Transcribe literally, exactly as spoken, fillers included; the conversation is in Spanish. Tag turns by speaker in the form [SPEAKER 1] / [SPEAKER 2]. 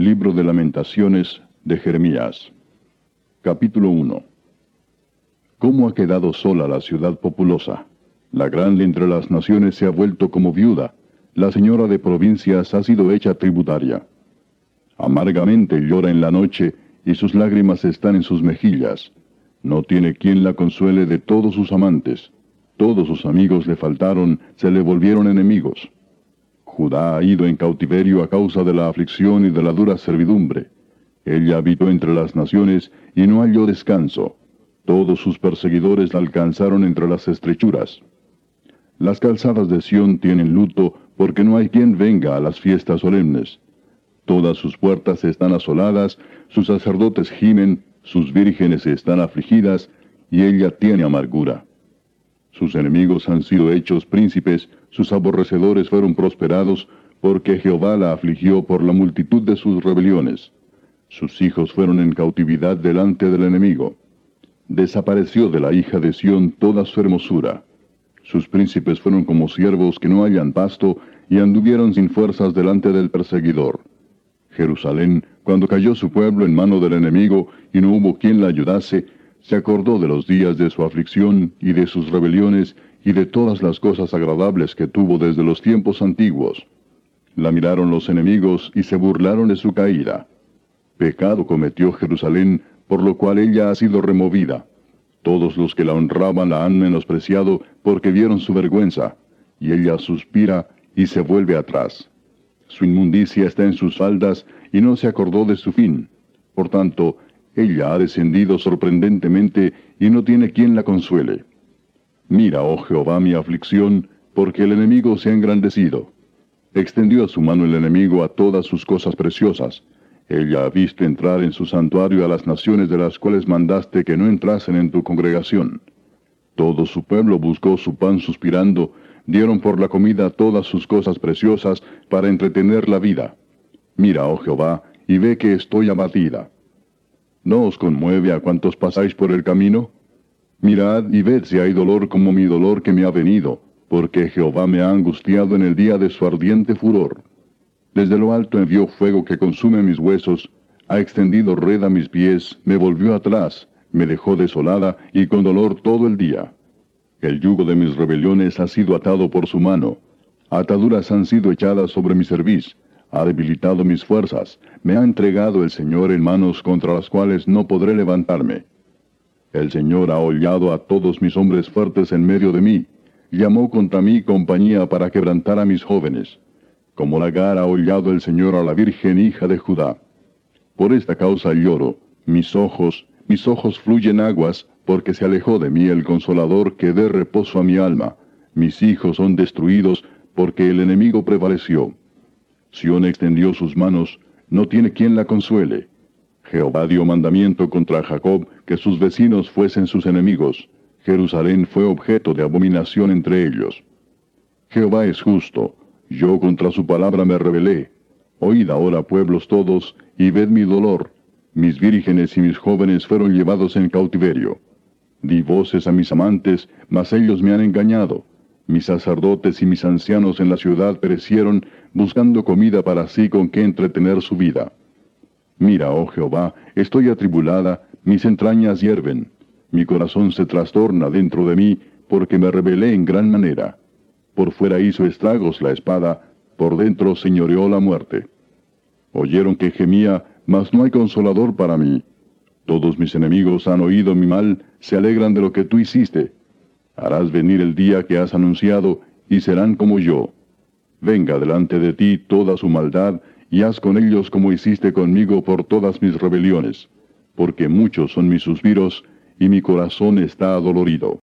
[SPEAKER 1] Libro de Lamentaciones de Jeremías. Capítulo uno. ¿Cómo ha quedado sola la ciudad populosa? La grande entre las naciones se ha vuelto como viuda. La señora de provincias ha sido hecha tributaria. Amargamente llora en la noche, y sus lágrimas están en sus mejillas. No tiene quien la consuele de todos sus amantes. Todos sus amigos le faltaron, se le volvieron enemigos. Judá ha ido en cautiverio a causa de la aflicción y de la dura servidumbre. Ella habitó entre las naciones y no halló descanso. Todos sus perseguidores la alcanzaron entre las estrechuras. Las calzadas de Sión tienen luto, porque no hay quien venga a las fiestas solemnes. Todas sus puertas están asoladas, sus sacerdotes gimen, sus vírgenes están afligidas, y ella tiene amargura. Sus enemigos han sido hechos príncipes, sus aborrecedores fueron prosperados, porque Jehová la afligió por la multitud de sus rebeliones. Sus hijos fueron en cautividad delante del enemigo. Desapareció de la hija de Sión toda su hermosura. Sus príncipes fueron como siervos que no hallan pasto, y anduvieron sin fuerzas delante del perseguidor. Jerusalén, cuando cayó su pueblo en mano del enemigo, y no hubo quien la ayudase, se acordó de los días de su aflicción, y de sus rebeliones, y de todas las cosas agradables que tuvo desde los tiempos antiguos. La miraron los enemigos, y se burlaron de su caída. Pecado cometió Jerusalén, por lo cual ella ha sido removida. Todos los que la honraban la han menospreciado, porque vieron su vergüenza, y ella suspira, y se vuelve atrás. Su inmundicia está en sus faldas, y no se acordó de su fin. Por tanto, ella ha descendido sorprendentemente, y no tiene quien la consuele. Mira, oh Jehová, mi aflicción, porque el enemigo se ha engrandecido. Extendió a su mano el enemigo a todas sus cosas preciosas. Ella ha visto entrar en su santuario a las naciones de las cuales mandaste que no entrasen en tu congregación. Todo su pueblo buscó su pan suspirando, dieron por la comida todas sus cosas preciosas para entretener la vida. Mira, oh Jehová, y ve que estoy abatida. ¿No os conmueve a cuantos pasáis por el camino? Mirad y ved si hay dolor como mi dolor que me ha venido, porque Jehová me ha angustiado en el día de su ardiente furor. Desde lo alto envió fuego que consume mis huesos, ha extendido red a mis pies, me volvió atrás, me dejó desolada y con dolor todo el día. El yugo de mis rebeliones ha sido atado por su mano, ataduras han sido echadas sobre mi cerviz, ha debilitado mis fuerzas, me ha entregado el Señor en manos contra las cuales no podré levantarme. El Señor ha hollado a todos mis hombres fuertes en medio de mí, llamó contra mí compañía para quebrantar a mis jóvenes. Como lagar ha hollado el Señor a la Virgen hija de Judá. Por esta causa lloro, mis ojos, mis ojos fluyen aguas, porque se alejó de mí el Consolador que dé reposo a mi alma. Mis hijos son destruidos, porque el enemigo prevaleció. Sión extendió sus manos, no tiene quien la consuele. Jehová dio mandamiento contra Jacob, que sus vecinos fuesen sus enemigos. Jerusalén fue objeto de abominación entre ellos. Jehová es justo, yo contra su palabra me rebelé. Oíd ahora, pueblos todos, y ved mi dolor. Mis vírgenes y mis jóvenes fueron llevados en cautiverio. Di voces a mis amantes, mas ellos me han engañado. Mis sacerdotes y mis ancianos en la ciudad perecieron, buscando comida para sí con que entretener su vida. Mira, oh Jehová, estoy atribulada, mis entrañas hierven. Mi corazón se trastorna dentro de mí, porque me rebelé en gran manera. Por fuera hizo estragos la espada, por dentro señoreó la muerte. Oyeron que gemía, mas no hay consolador para mí. Todos mis enemigos han oído mi mal, se alegran de lo que tú hiciste. Harás venir el día que has anunciado, y serán como yo. Venga delante de ti toda su maldad, y haz con ellos como hiciste conmigo por todas mis rebeliones, porque muchos son mis suspiros, y mi corazón está adolorido.